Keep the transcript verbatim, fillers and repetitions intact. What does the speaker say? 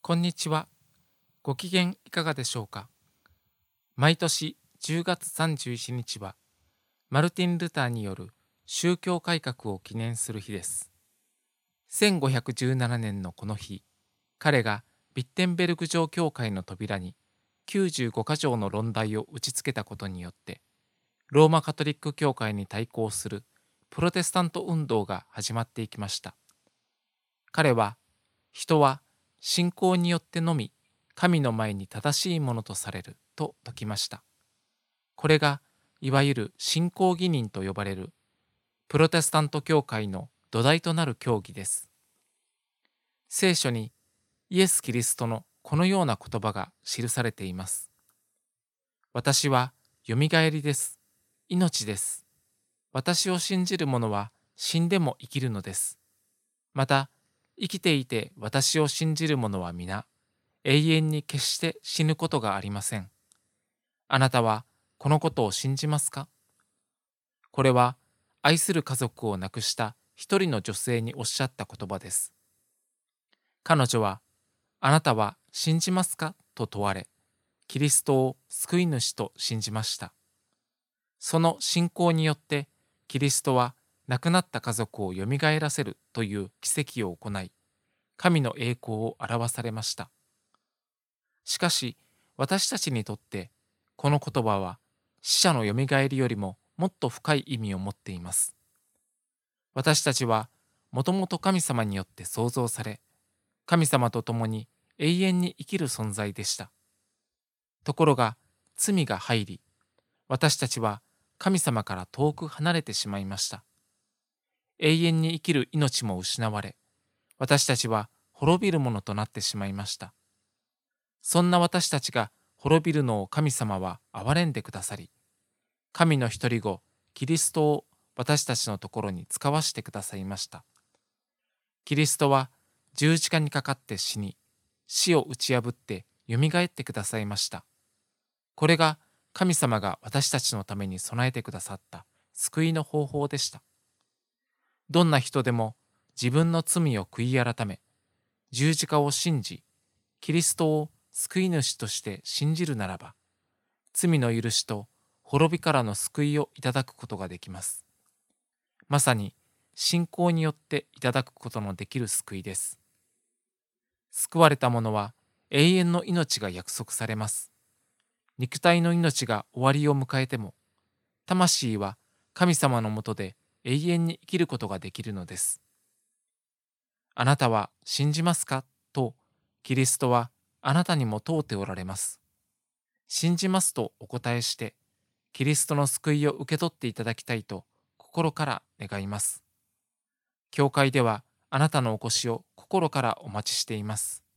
こんにちは。ご機嫌いかがでしょうか。毎年じゅうがつさんじゅういちにちは、マルティン・ルターによる宗教改革を記念する日です。せんごひゃくじゅうななねんのこの日、彼がビッテンベルグ城教会の扉にきゅうじゅうごか条の論題を打ち付けたことによって、ローマカトリック教会に対抗するプロテスタント運動が始まっていきました。彼は、人は信仰によってのみ神の前に正しいものとされると説きました。これがいわゆる信仰義人と呼ばれるプロテスタント教会の土台となる教義です。聖書にイエス・キリストのこのような言葉が記されています。私はよみがえりです。命です。私を信じる者は死んでも生きるのです。また、生きていて私を信じる者は皆、永遠に決して死ぬことがありません。あなたはこのことを信じますか？これは愛する家族を亡くした一人の女性におっしゃった言葉です。彼女は、あなたは信じますかと問われ、キリストを救い主と信じました。その信仰によって、キリストは亡くなった家族をよみがえらせるという奇跡を行い、神の栄光を表されました。しかし、私たちにとって、この言葉は死者のよみがえりよりももっと深い意味を持っています。私たちは、もともと神様によって創造され、神様と共に永遠に生きる存在でした。ところが、罪が入り、私たちは神様から遠く離れてしまいました。永遠に生きる命も失われ、私たちは滅びるものとなってしまいました。そんな私たちが滅びるのを神様は憐れんでくださり、神の一人子、キリストを私たちのところに使わしてくださいました。キリストは十字架にかかって死に、死を打ち破ってよみがえってくださいました。これが神様が私たちのために備えてくださった救いの方法でした。どんな人でも自分の罪を悔い改め、十字架を信じ、キリストを救い主として信じるならば、罪の許しと滅びからの救いをいただくことができます。まさに信仰によっていただくことのできる救いです。救われた者は永遠の命が約束されます。肉体の命が終わりを迎えても、魂は神様のもとで永遠に生きることができるのです。あなたは信じますかと、キリストはあなたにも問うておられます。信じますとお答えして、キリストの救いを受け取っていただきたいと心から願います。教会ではあなたのお越しを心からお待ちしています。